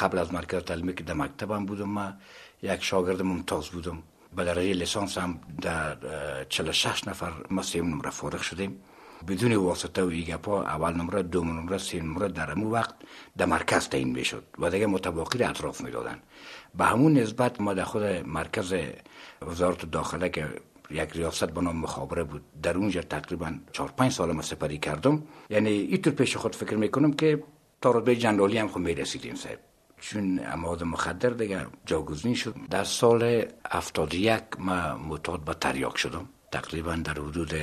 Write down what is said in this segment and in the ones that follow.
قبل از مرکز تعلیمی که در مکتبم بودم، من یک شاگرد ممتاز بودم. به درجه لیسانس هم در 46 نفر ما 3 نمره فارغ شدیم بدون واسطه و ایگپا. اول نمره، دوم نمره، 3 نمره در همون وقت در مرکز تعیین میشد و دیگه متباقی اطراف میدادن. به همون نسبت ما در خود مرکز وزارت داخله که یک ریاست به نام مخابره بود، در اونجا تقریبا 4-5 سال ما سپری کردم. یعنی اینطور پیش خود فکر میکنم که تا رتبه جنرالی هم خود میرسیدیم صاحب، چون مواد مخدر دیگه جاگزین شد. در سال 71 ما معتاد به تریاک شدم. تقریبا در حدود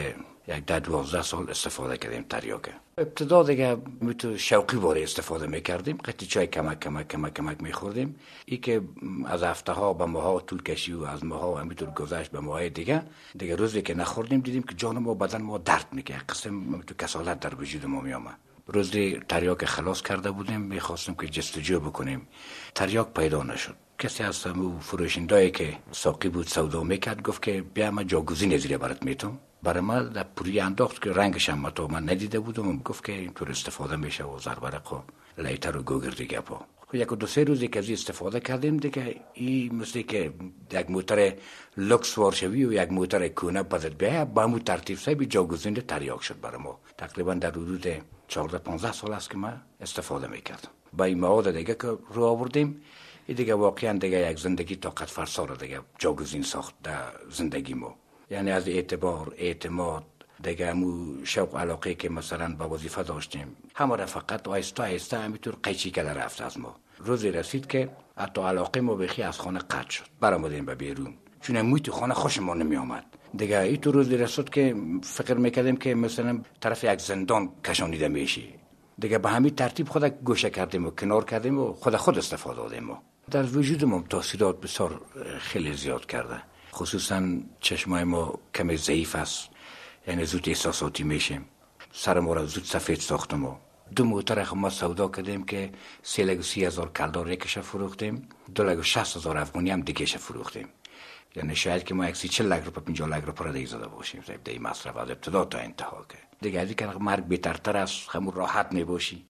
12 سال استفاده کردیم تریاک. ابتدا دیگه تو شوقی باره استفاده میکردیم، قطعی چای کمک میخوردیم. این که از هفته ها به ماه ها طول کشی و از ماه ها همینطور گذشت به ماه دیگه روزی که نخوردیم دیدیم که جان ما بدن ما درد میکنه، قسم تو کسالت در وجود ما میامد. روزی تریاک خلاص کرده بودیم، میخواستیم که جستجو بکنیم، تریاک پیدا نشد. کسی از فروشنده‌ای که ساقی بود سودا میکرد گفت که بیا من جاگزین زیر برات میتم. برای من در پوری انداخت که رنگش هم من ندیده بودم. گفت که اینطور استفاده میشه و زربرق و لیتر و گوگر دیگه پا. یک 2-3 روزی که از استفاده کردیم دیگه این مثل که یک موتر لوکس وارشوی و یک موتر کونه بزد بیه با همون ترتیب صاحب جاگزین تریاک شد برای ما. تقریبا در حدود 14-15 سال است که من استفاده میکردم. با این مواد دیگه که رو آوردیم، این دیگه واقعا دیگه یک زندگی طاقت فرسا رو دیگه جاگزین ساخت در زندگی ما. یعنی از اعتبار، اعتماد، دیگه همون شوق علاقه که مثلا با وظیفه داشتیم همه را فقط آهسته همینطور قیچی کرده رفت از ما. روزی رسید که حتی علاقه ما بخی از خانه قطع شد، برآمدیم به بیرون، چون موی تو خانه خوش ما نمی آمد دیگه. این تو روزی رسید که فکر میکردیم که مثلا طرف یک زندان کشانیده میشی دیگه. به همین ترتیب خود گوشه کردیم و کنار کردیم و خود استفاده دادیم. در وجود ما تاثیرات بسیار خیلی زیاد کرده، خصوصا چشمای ما کمی ضعیف است، یعنی زود احساساتی میشیم، سر ما را زود سفید ساخت. ما 2 موتر ما سودا کردیم که 330,000 کلدار یکش فروختیم، 260,000 افغانی هم دیگهش فروختیم. یعنی شاید که ما 40 لک روپیه 50 لک روپیه را دیگه زده باشیم در مصرف از ابتدا تا انتها. که دیگه از اینکه مرگ بهترتر است، همون راحت میباشی.